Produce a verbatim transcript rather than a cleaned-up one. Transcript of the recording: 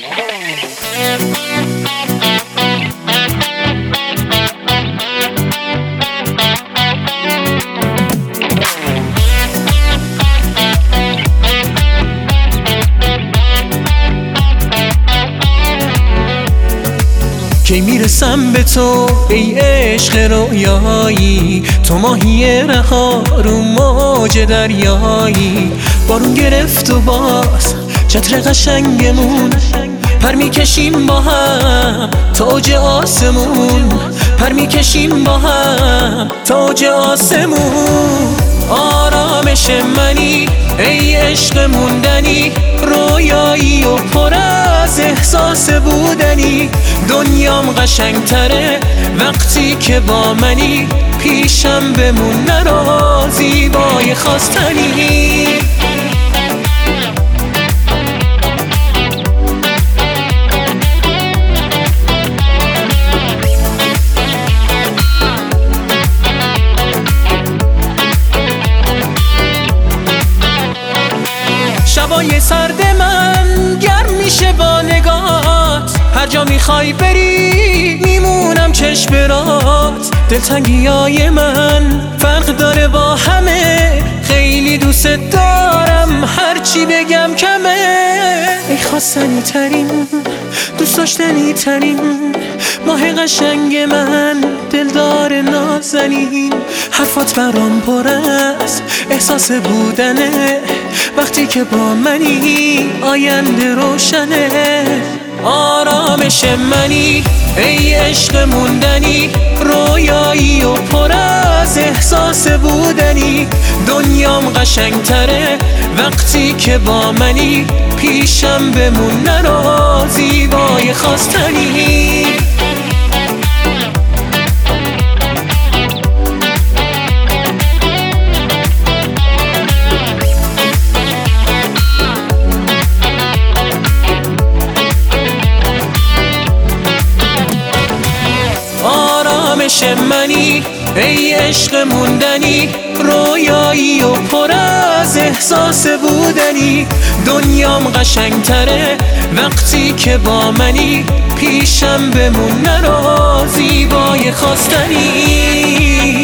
کی میرسم به تو ای عشق رویایی، تو ماهی رها رو موج دریایی. بارون گرفت و باز چتر قشنگمون، پر میکشیم با هم تاج آسمون، پر میکشیم با هم تاج آسمون. آرامش منی ای عشق موندنی، رویایی و پر از احساس بودنی. دنیام قشنگتره وقتی که با منی، پیشم بمون نرا زیبای خواستنی. شبای سرد من گرم میشه با نگات، هر جا میخوای بری میمونم چشم برات. دلتنگیای من فرق داره با همه، خیلی دوست دارم هرچی بگم کمه. ای خواستنی ترین دوست داشتنی ترین ماه قشنگ من، دلدار نازنین. حرفات برام پر از احساس بودنه، وقتی که با منی آینده روشنه. آرامش منی ای عشق موندنی، رویایی و پر از احساس بودنی. دنیام قشنگتره وقتی که با منی، پیشم بمون نرا زیبای خواستنی. آرامش منی ای عشق موندنی، رویایی و پر از احساس بودنی. دنیام قشنگتره وقتی که با منی، پیشم بمون نرا زیبای خواستنی.